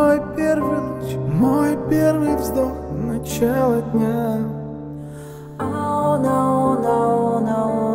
Мой первый луч, мой первый вздох, начало дня. Oh no, no, no.